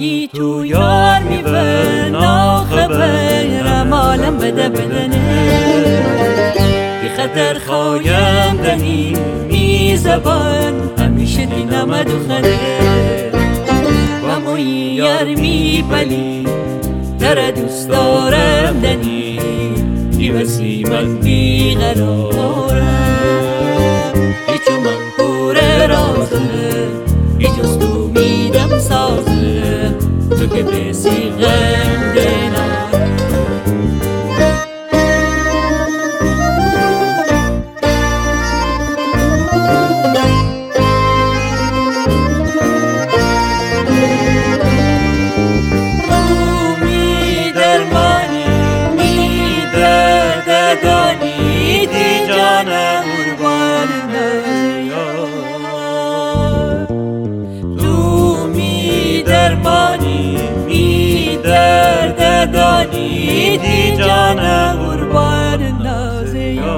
بگی تو یار میبر ناخبرم عالم بده بدنه بی خطر خوایم دهی می زبان همیشه دینم دخنه و موی یار میپلی در دوست دارم دنی بی وسی من بی قرارم هیچو من پور رازه هیچ از تو میدم سازه تو که بسی غم دنارم دیدی جانم قربان ناز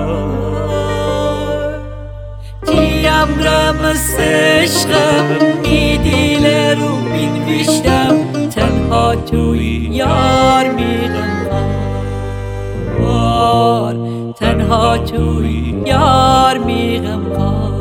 یار تیم رمز عشقم می دیل رو بین بیشتم تنها توی یار میغم خوار تنها توی یار میغم خوار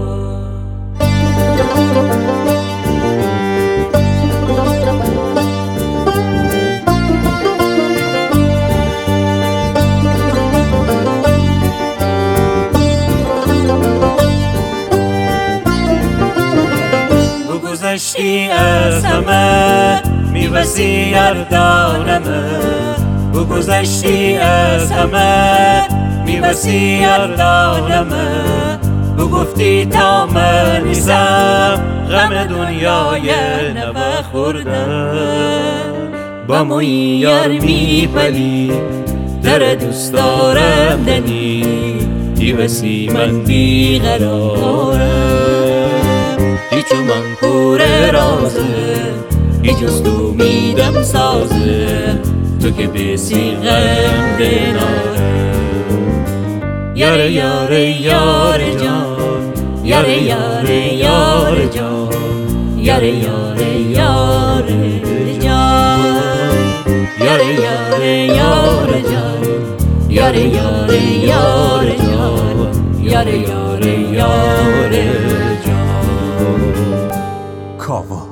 گذشتی از همه میوسی یردانمه گذشتی از همه میوسی یردانمه گفتی تا من نیستم غم دنیای نبه خوردم با موی یار میپلی در دوست دارم دنی میوسی من بی قرارم هیچو من پور رازه هیچ از تو میدم سازه تو که بسی غم دناره یاره یاره یاره جان یاره یاره یاره جان یاره یاره یاره جان یاره یاره یاره جان یاره یاره یاره جان یاره یاره یاره جان کاوا